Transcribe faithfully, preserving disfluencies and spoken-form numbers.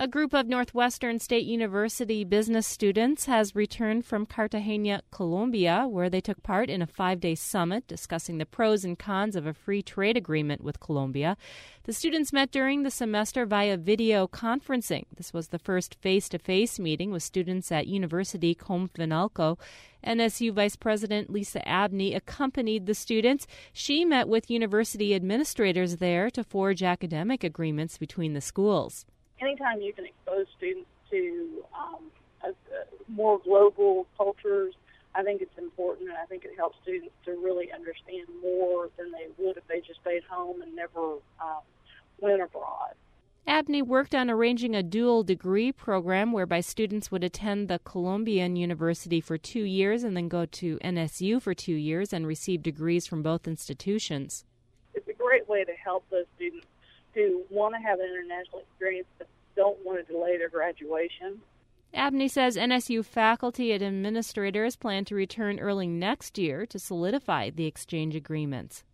A group of Northwestern State University business students has returned from Cartagena, Colombia, where they took part in a five-day summit discussing the pros and cons of a free trade agreement with Colombia. The students met during the semester via video conferencing. This was the first face-to-face meeting with students at University Confenalco. N S U Vice President Lisa Abney accompanied the students. She met with university administrators there to forge academic agreements between the schools. Anytime you can expose students to um, a, a more global cultures, I think it's important, and I think it helps students to really understand more than they would if they just stayed home and never um, went abroad. Abney worked on arranging a dual degree program whereby students would attend the Colombian University for two years and then go to N S U for two years and receive degrees from both institutions. It's a great way to help those students who want to have an international experience but don't want to delay their graduation. Abney says N S U faculty and administrators plan to return early next year to solidify the exchange agreements.